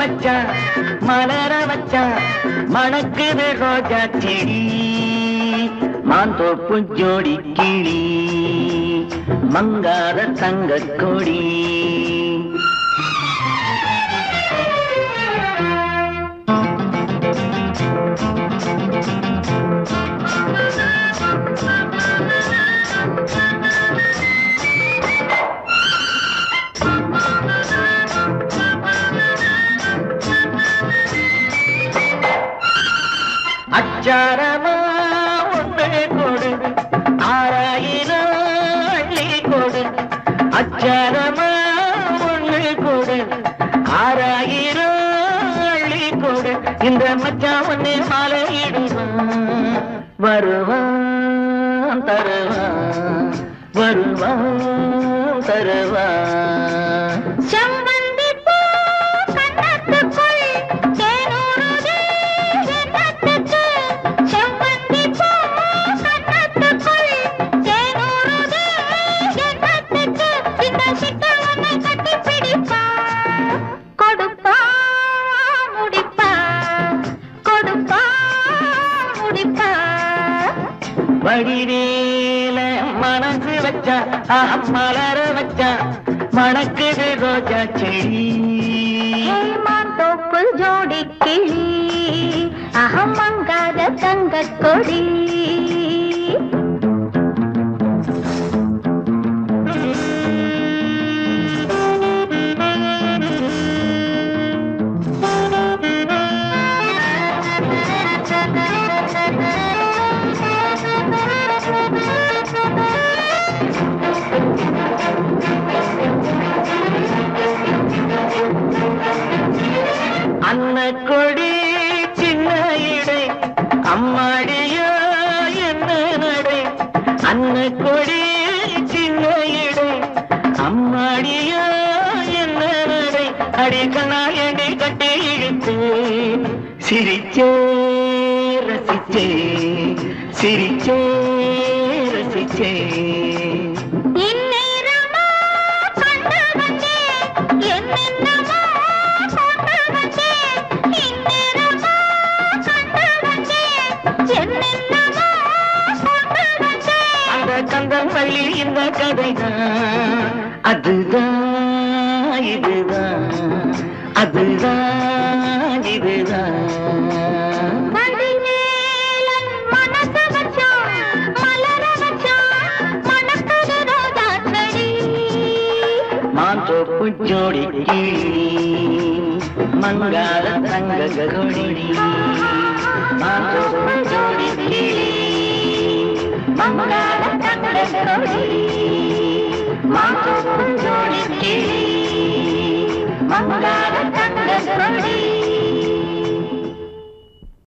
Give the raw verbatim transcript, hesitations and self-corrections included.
வச்சான் மலர வச்சான் மணக்குது ரோஜா செடி மாந்தோப்பு ஜோடி கிளி மங்காத தங்க கொடி அச்சாரமா ஒன்று கொடு ஆறாயிரம் அள்ளி கொடு அச்சாரமா ஒன்று கொடு ஆறாயிரம் அள்ளி கொடு இந்த மச்சான் ஒன்னே மாலையிடுவான் வருவான் தருவான் வருவான் தருவான் செம்பந்தி பூ கண்ணத்துக்குள் தேனூறுதே எண்ணத்துக்கு செம்பந்தி பூ கண்ணத்துக்குள் தேனூறுதே எண்ணத்துக்கு இந்த சிட்ட உன்னை கட்டி பிடிப்பா கொடுப்பா முடிப்பா கொடுப்பா முடிப்பா வடிவேல மனசு வச்சா மலர வச்சா மணக்குது ரோஜா செடி மாந்தோப்பு ஜோடி கிளி அகம் மங்காத தங்க கொடி அன்ன கொடி சின்ன இடை அம்மாடியோ என்ன நடை அன்ன கொடி சின்ன இடை அம்மாடியோ என்ன நடை அடிக்கனால் என்னை கட்டி இழுத்து சிரிச்சே ரசிச்சே சிரிச்சே ரசிச்சே கந்தம் பள்ளி இந்த கதைதான் அதுதான் இதுதான் அதுதான் இதுதான் மனசு வச்சான் மலர வச்சான் மணக்குது ரோஜா செடி மாந்தோப்பு ஜோடி கிளி மங்காத தங்க கொடி மாந்தோப்பு ஜோடி கிளி மங்காத தங்க கொடி மாந்தோப்பு ஜோடி கிளி மங்காத தங்க கொடி